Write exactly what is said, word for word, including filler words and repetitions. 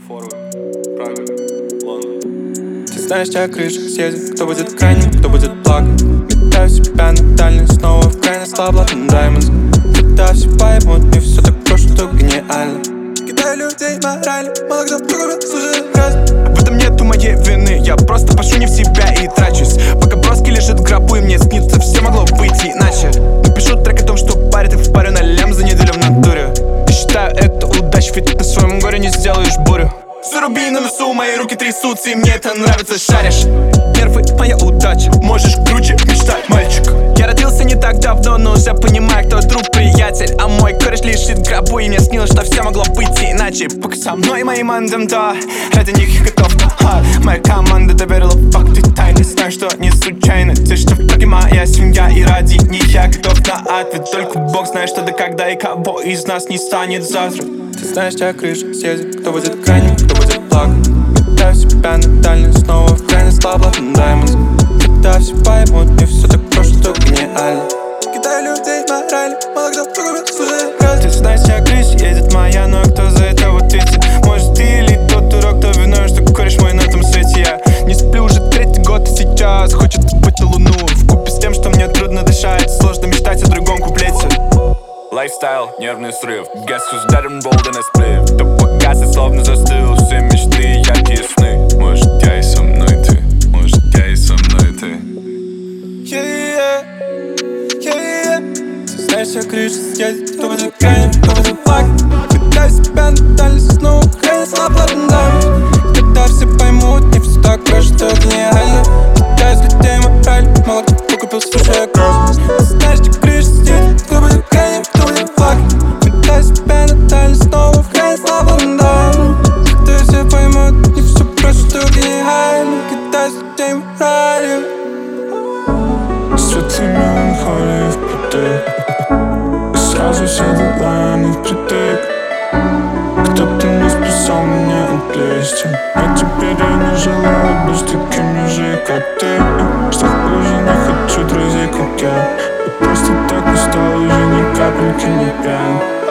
Форвард, Прага, Лондон. Ты знаешь, чья крыша съедет, кто будет крайним, кто будет плакать. Метаю себя на дальность, снова в крайне слабо на Diamonds. Когда все поймут, не все так просто, что гениально. Кидаю людей морально, мало кто другого служит грязно. В этом нету моей вины, я просто пошу не в себя и трачусь. Пока броски лежит в гробу и мне снится, все могло быть иначе. Напишу трек о том, что парит и впарю на лям за неделю в натуре. Я считаю это удачей, ведь ты в своем горе не сделаешь бурю. Заруби на носу, мои руки трясутся, и мне это нравится, шаришь. Нервы — моя удача, можешь круче мечтать, мальчик. Я родился не так давно, но уже понимаю, кто друг, приятель. А мой кореш лежит в гробу, и мне снилось, что все могло быть иначе. Пока со мной мои мандам, да, ради них я готов на а. Моя команда доверила факты тайны, знаю, что не случайно. Те, что в Праге моя семья, и ради них я готов на ад. Ведь только Бог знает, что да когда и кого из нас не станет завтра. Ты знаешь, чья крыша съедет, кто будет крайним, кто будет плакать. Метаю себя на дальность, снова в крайне слабо на Diamonds. Когда все поймут, не все так просто, что гениально. Кидаю людей морально, мало кто другого служит грязно. Ты знаешь, чья крыша едет моя, но кто за это в ответе? Может, ты или тот дурак, кто виновен, что кореш мой на этом свете. Я не сплю уже третий год, и сейчас хочет быть на луну. Вкупе с тем, что мне трудно дышать, сложно мечтать о другом куплете. Лайфстайл, нервный срыв. Guess who's dead and bold and I split. То погас и словно застыл. Все мечты, яркие сны. Может, я и со мной ты. Может, я и со мной ты. Yeah, yeah, yeah. Ты знаешь, чья крыша съедет, кто будет крайним, кто будет плакать. Метаю себя на дальность, снова в крайне слабо на Diamonds. Когда все поймут, не все так просто, что гениально. Кидаю с людей мораль, мало кто выкупил, слушая грозу. Ты знаешь, чья крыша съедет, кто будет крайним, кто будет плакать. Метаю себя на дальность, снова в крайне слабо на Diamonds. Когда все поймут, не все просто, что гениально. Кидаю с людей мораль. Светлый меланхолии впритык, и сразу все дедлайны впритык. Кто-то не спасал меня от лести, а теперь я не желаю быть такими же, как ты. Что хуже, не хочу друзей, как я. Я просто так устал, уже ни капельки не пьян.